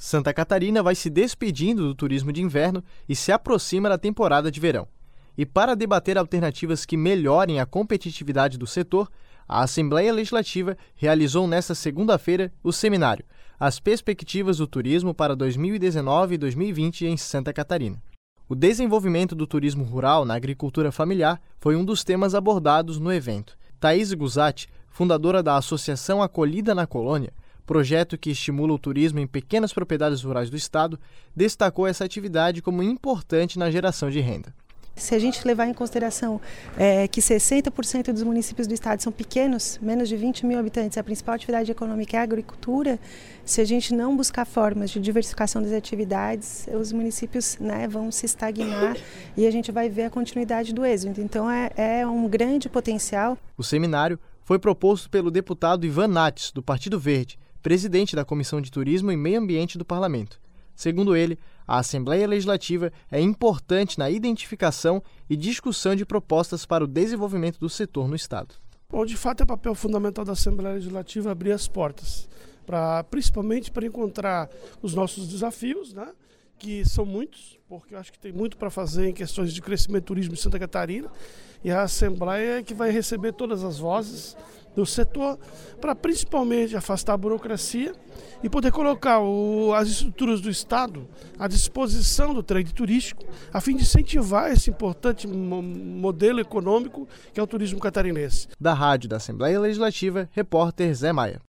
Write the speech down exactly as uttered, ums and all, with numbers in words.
Santa Catarina vai se despedindo do turismo de inverno e se aproxima da temporada de verão. E para debater alternativas que melhorem a competitividade do setor, a Assembleia Legislativa realizou nesta segunda-feira o seminário As Perspectivas do Turismo para dois mil e dezenove e dois mil e vinte em Santa Catarina. O desenvolvimento do turismo rural na agricultura familiar foi um dos temas abordados no evento. Thaís Guzatti, fundadora da Associação Acolhida na Colônia, projeto que estimula o turismo em pequenas propriedades rurais do estado, destacou essa atividade como importante na geração de renda. Se a gente levar em consideração é, que sessenta por cento dos municípios do estado são pequenos, menos de vinte mil habitantes, a principal atividade econômica é a agricultura, se a gente não buscar formas de diversificação das atividades, os municípios, né, vão se estagnar e a gente vai ver a continuidade do êxodo. Então é, é um grande potencial. O seminário foi proposto pelo deputado Ivan Nates, do Partido Verde, presidente da Comissão de Turismo e Meio Ambiente do Parlamento. Segundo ele, a Assembleia Legislativa é importante na identificação e discussão de propostas para o desenvolvimento do setor no Estado. Bom, de fato é papel fundamental da Assembleia Legislativa abrir as portas, pra, principalmente para encontrar os nossos desafios, né, que são muitos, porque eu acho que tem muito para fazer em questões de crescimento do turismo em Santa Catarina, e a Assembleia é que vai receber todas as vozes do setor para principalmente afastar a burocracia e poder colocar o, as estruturas do Estado à disposição do trade turístico, a fim de incentivar esse importante mo- modelo econômico que é o turismo catarinense. Da Rádio da Assembleia Legislativa, repórter Zé Maia.